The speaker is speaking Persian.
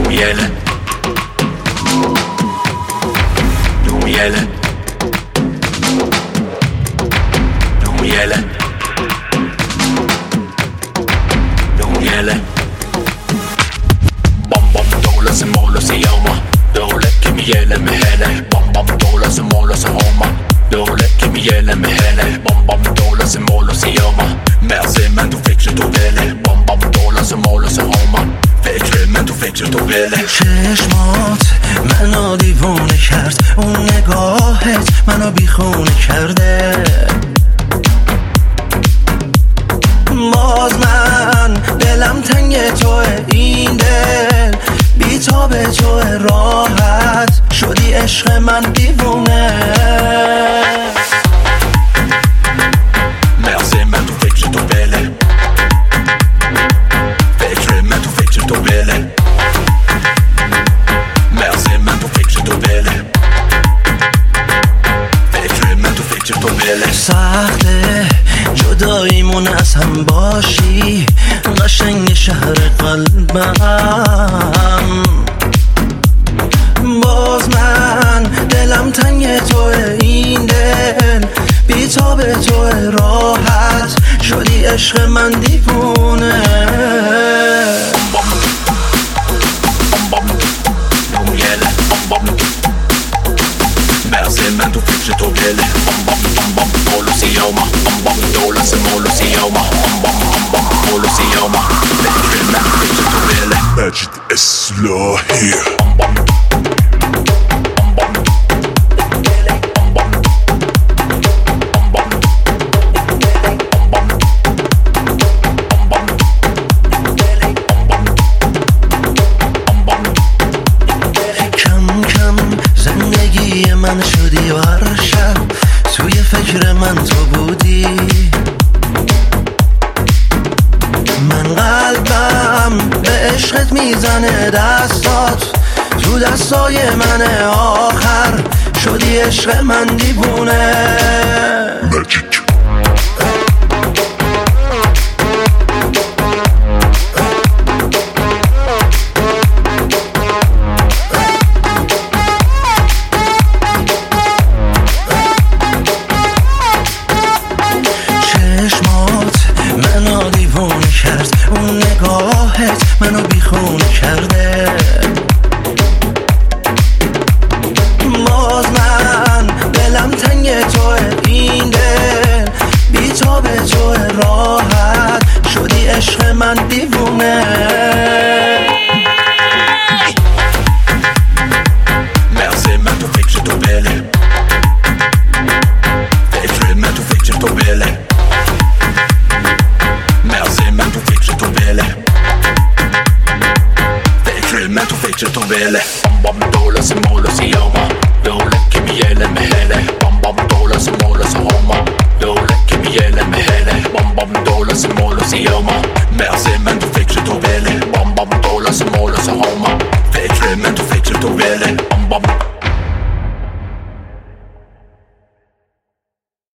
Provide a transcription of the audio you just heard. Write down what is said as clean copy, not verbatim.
miele, du miele, du miele, du miele. Bom bom dola se mola se yoma, dola ke miele me hele. Bom bom dola se mola se homa, dola ke miele me hele. Bom bom dola se mola se yoma, merci men du fikser du vele. Bom bom dola se mola se homa, فکر من تو فکر تو بله. چشمات منو دیوونه کرد، اون نگاهت منو بیخونه کرده. باز من دلم تنگ توه، این دل بیتاب توه، راحت شدی عشق من دیوونه. مرسی من تو فکر تو بله، فکر من تو فکر تو بله. مرسی من تو فکر تو بله، فکر من تو فکر تو بله. سخته جداییمون از هم باشی، قشنگ شهر قلبم. باز من دلم تنگ توه، این دل بیتاب توه، راحت شدی عشق من دیوونه. مرسی من تو فکر تو بله. مولو سیاما، دولا سه مولو سیاما، مولو سیاما، فکر من تو فکر تو بله. مجید اصلاحی. زندگی من شدی و هر شب توی فکر من تو بودی. من قلبم به عشقت میزنه، دستات تو دستای منه، آخر شدی عشق من دیوونه. مجید منو دیوونه کرد، اون نگاهت منو بیخونه کرده. باز من دلم تنگ توه، این دل بیتاب توه، راحت شدی عشق من دیوونه. مرسی من تو فکر تو بله، فکر من تو فکر تو بله. مرسی من تو فکر تو بله، فکر من تو فکر تو بله.